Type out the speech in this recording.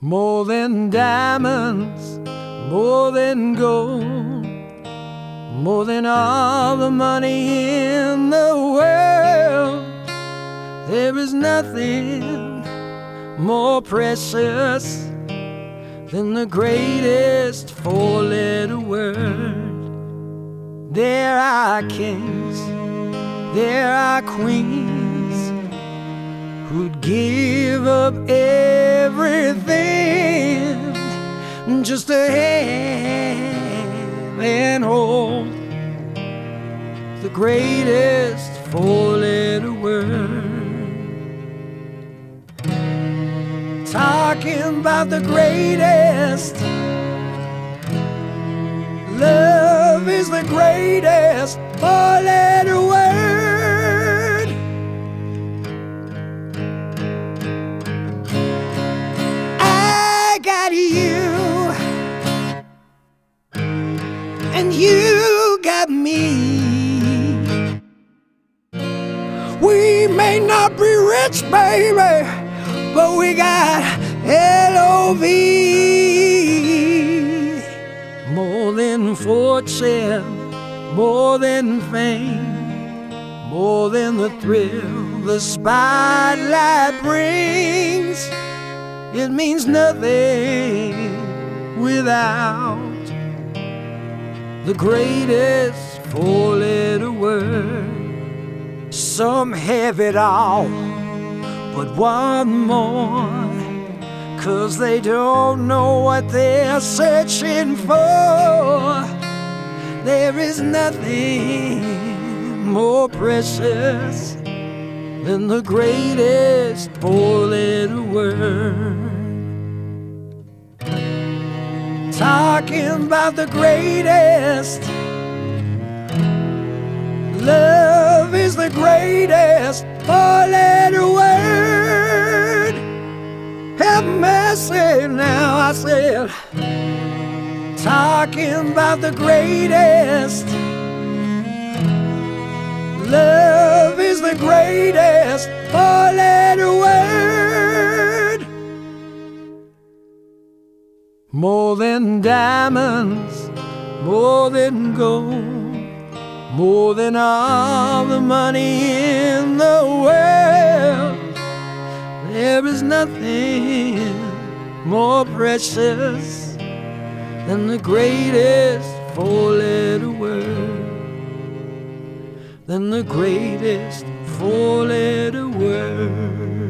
More than diamonds, more than gold, more than all the money in the world. There is nothing more precious than the greatest four-letter word. There are kings, there are queens who'd give up everything just to have and hold the greatest four-letter word. Talking about the greatest, love is the greatest four-letter word. I got you, and you got me. We may not be rich, baby, but we got L-O-V. More than fortune, more than fame, more than the thrill the spotlight brings. It means nothing without the greatest four-letter word. Some have it all but one more, 'cause they don't know what they're searching for. There is nothing more precious than the greatest four-letter word. Talking about the greatest, love is the greatest four-letter word. Have mercy now, I said. Talking about the greatest, love is the greatest four-letter word. More than diamonds, more than gold, more than all the money in the world. There is nothing more precious than the greatest four-letter word. Than the greatest four-letter word.